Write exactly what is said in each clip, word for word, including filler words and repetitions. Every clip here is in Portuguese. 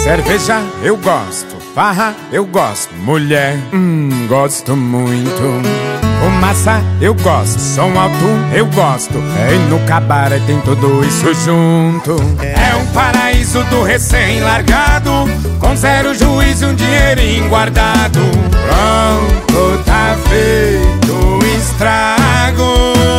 Cerveja eu gosto, farra eu gosto, mulher, hum, gosto muito. Fumaça eu gosto, som alto eu gosto, e no cabaré tem tudo isso junto. É um paraíso do recém-largado, com zero juízo e um dinheirinho guardado. Pronto, tá feito o estrago.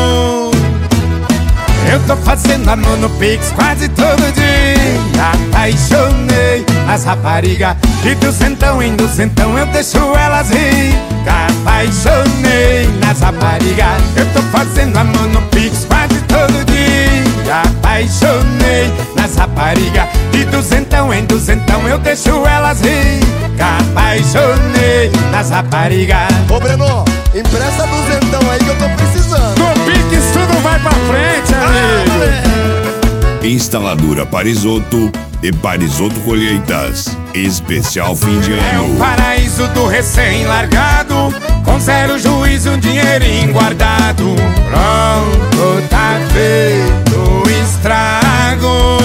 Eu tô fazendo amor no Pix quase todo dia. Apaixonei as raparigas, de duzentão em duzentão eu deixo elas rir. Apaixonei nas raparigas, eu tô fazendo amor no Pix quase todo dia. Apaixonei nas raparigas, de duzentão em duzentão eu deixo elas rir. Apaixonei nas raparigas. Ô Breno, empresta duzentão aí que eu tô precisando. No Pix tudo vai pra frente, amigo. Instaladora Parisoto e Parisoto Colheitas. Especial fim de ano. É o paraíso do recém-largado, com zero juízo e um dinheirinho guardado. Pronto, tá feito o estrago.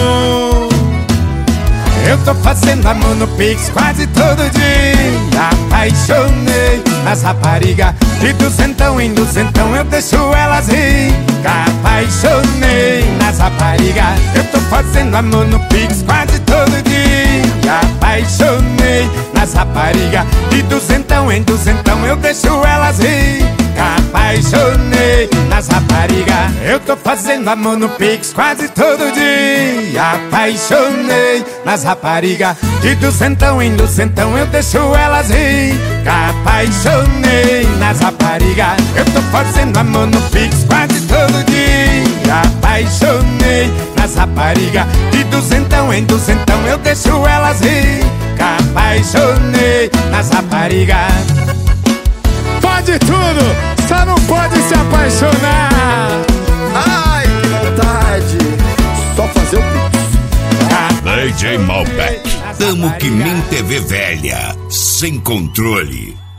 Eu tô fazendo amor no Pix quase todo dia. Apaixonei nas raparigas, de duzentão em duzentão eu deixo elas rir. Apaixonei nas raparigas, eu tô fazendo amor no Pix quase todo dia. Apaixonei nas raparigas, de duzentão em duzentão eu deixo elas rir. Apaixonei nas raparigas, eu tô fazendo amor no Pix quase todo dia. Apaixonei nas raparigas, de duzentão em duzentão eu deixo elas rir. Apaixonei nas raparigas, eu tô fazendo amor no Pix quase todo dia. Apaixonei nas raparigas, de duzentão em duzentão eu deixo elas rir. Apaixonei nas raparigas. Pode tudo, só não pode se apaixonar. Ai, que vontade. Só fazer o Pix. D J Malbec. Tamo que nem T V velha, sem controle.